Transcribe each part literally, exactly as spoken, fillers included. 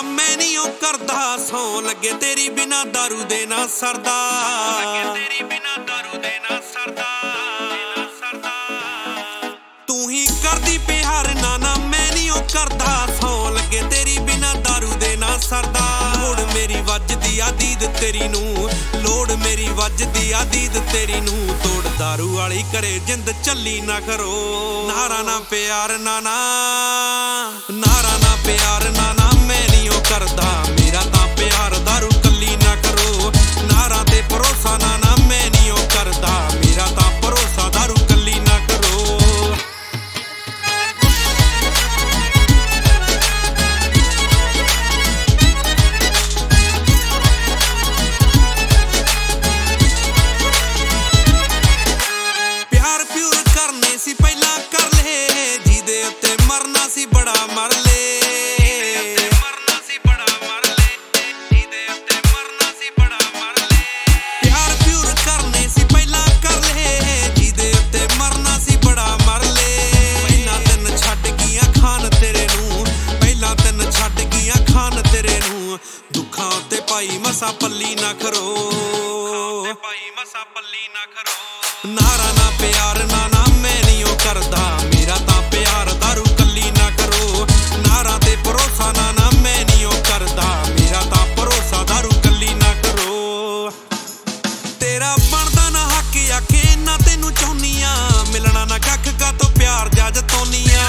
मैं नहीं ओ करदा सौ लगे तेरी बिना दारू दे ना सरदा तेरी बिना दारू दे ना सरदा तू ही करदी प्यार ना ना मैं नहीं ओ करदा सौ लगे तेरी बिना दारू दे ना सरदा लोड़ मेरी वजदी आ दीद तेरी नू लोड़ मेरी वजदी आ दीद तेरी नू तोड़ दारू वाली करे जिंद चली ना करो नारा ना प्यार ना ना नारा ना प्यार ना ना मैं नहीं ओ करदा मेरा तां प्यार दारू कली ना करो नारा ते भरोसा ना ना मैं नहीं ओ करदा मेरा तां भरोसा दारू कली ना करो प्यार प्यूर करने सी पहला कर ले जिदे उत्ते मरना सी बड़ा मर ले दुखा ते पाई मसा पल्ली ना करो पाई मसा पल्ली ना करो नारा ना प्यार ना ना मैं नहीं ओ करदा मेरा तां प्यार दारू कली ना करो नारा ते भरोसा ना ना मैं नहीं ओ करदा मेरा तां भरोसा दारू कली ना करो तेरा बनदा ना हक आखे ना तेनू चाहुनिया मिलना ना कख का तो प्यार जा जतौनिया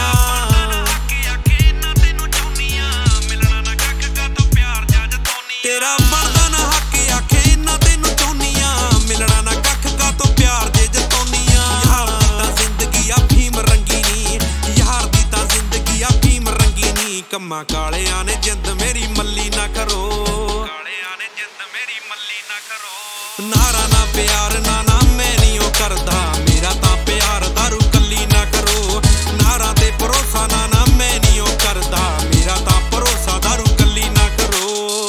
तेरा बनदा ना हक आखे ना तेनू चाहुनिया मिलना ना कख का तो प्यार दे जतौनिया यार दी तां जिंदगी आ फीम रंगी नी यार दी तां जिंदगी आ फीम रंगी नी कम्मा कालियां ने जिंद मेरी मल्ली ना करो कालियां ने जिंद मेरी मल्ली ना करो नारा ना प्यार ना ना मैं नहीं ओ करदा मेरा तां प्यार दारू कली ना करो नारा ते भरोसा ना ना मैं नहीं ओ करदा मेरा तां भरोसा दारू कली ना करो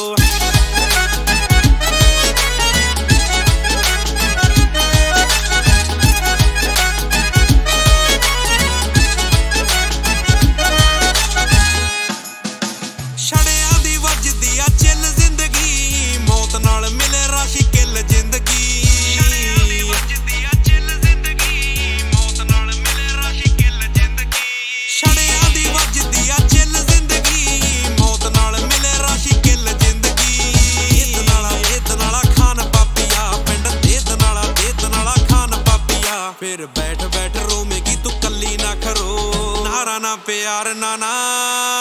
ਛੜਿਆਂ ਦੀ ਵੱਜਦੀ ਆ ਚਿੱਲ ਜ਼ਿੰਦਗੀ ਮੌਤ ਨਾਲ ਮਿਲੇ ਰਾਸ਼ੀ ਕਿੱਲ ਜ਼ਿੰਦਗੀ ਛੜਿਆਂ ਦੀ ਵੱਜਦੀ ਆ ਚਿੱਲ ਜ਼ਿੰਦਗੀ ਮੌਤ ਨਾਲ ਮਿਲੇ ਰਾਸ਼ੀ ਕਿੱਲ ਜ਼ਿੰਦਗੀ ਛੜਿਆਂ ਦੀ ਵੱਜਦੀ ਆ ਚਿੱਲ ਜ਼ਿੰਦਗੀ ਮੌਤ ਨਾਲ ਮਿਲੇ ਰਾਸ਼ੀ ਕਿੱਲ ਜ਼ਿੰਦਗੀ ਦੇਦ ਨਾਲਾ ਦੇਦ ਨਾਲਾ ਖਾਨ ਪਾਪੀਆ ਪਿੰਡ ਦੇਦ ਨਾਲਾ ਦੇਦ ਨਾਲਾ ਖਾਨ ਪਾਪੀਆ ਫਿਰ ਬੈਠ ਬੈਠ ਰੋਵੇਂਗੀ ਤੂੰ ਕੱਲੀ ਨਾ ਕਰੋ ਨਾਰਾ ਨਾ ਪਿਆਰ ਨਾ ਨਾ